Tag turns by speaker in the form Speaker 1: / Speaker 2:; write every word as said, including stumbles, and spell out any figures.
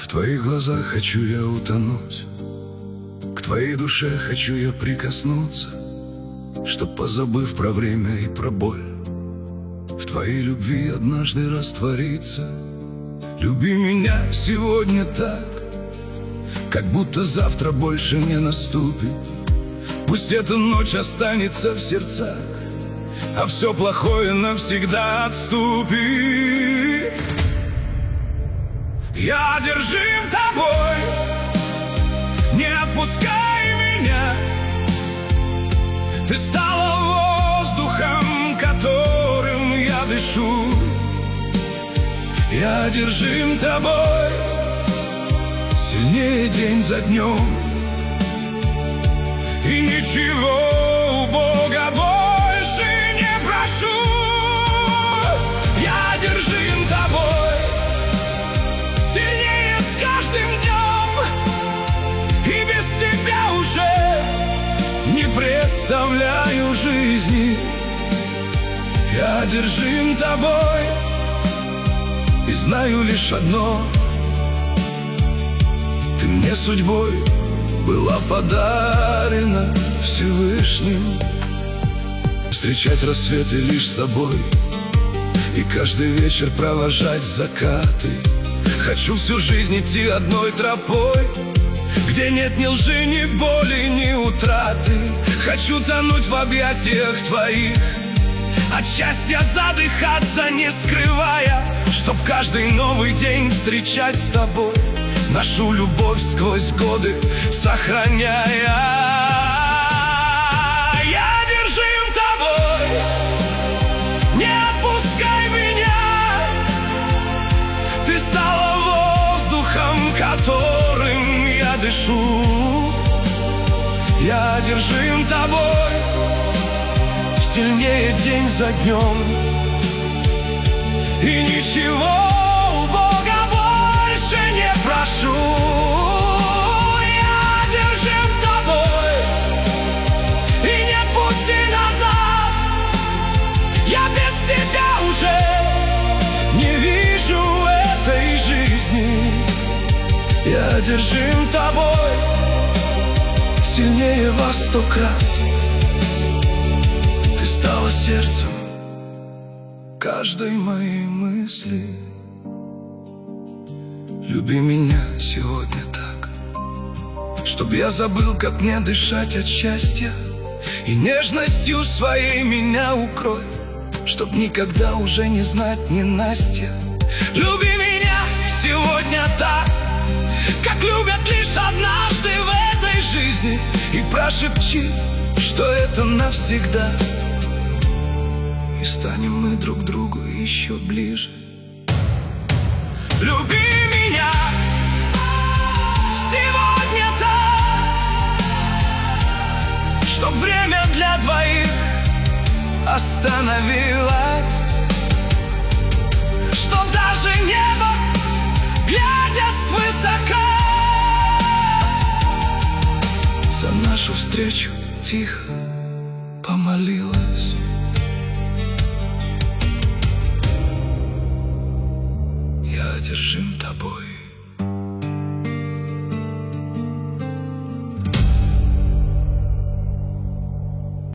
Speaker 1: твоих глазах хочу я утонуть, к твоей душе хочу я прикоснуться, чтоб, позабыв про время и про боль, в твоей любви однажды раствориться. Люби меня сегодня так, как будто завтра больше не наступит. Пусть эта ночь останется в сердцах, а все плохое навсегда отступит. Я одержим тобой, не отпускай меня. Ты стала воздухом, которым я дышу. Я одержим тобой, сильнее день за днем. И ничего у Бога больше не прошу. Я одержим тобой, сильнее с каждым днем. И без тебя уже не представляю жизни. Я одержим тобой и знаю лишь одно: ты мне судьбой была подарена Всевышним. Встречать рассветы лишь с тобой и каждый вечер провожать закаты. Хочу всю жизнь идти одной тропой, где нет ни лжи, ни боли, ни утраты. Хочу тонуть в объятиях твоих, от счастья задыхаться не скрывая, чтоб каждый новый день встречать с тобой, нашу любовь сквозь годы сохраняя. Я одержим тобой, не отпускай меня. Ты стала воздухом, которым я дышу. Я одержим тобой, сильнее день за днем. И ничего у Бога больше не прошу. Я одержим тобой, и нет пути назад. Я без тебя уже не вижу этой жизни. Я одержим тобой, сильнее во сто крат. Ты стала сердцем каждой моей мысли. Люби меня сегодня так, чтоб я забыл, как мне дышать от счастья, и нежностью своей меня укрой, чтоб никогда уже не знать ненастья. Люби меня сегодня так, как любят лишь однажды в этой жизни, и прошепчи, что это навсегда, и станем мы друг другу еще ближе. Люби меня сегодня так, чтоб время для двоих остановилось, чтоб даже небо, глядя свысока, за нашу встречу тихо помолилась. Я одержим тобой.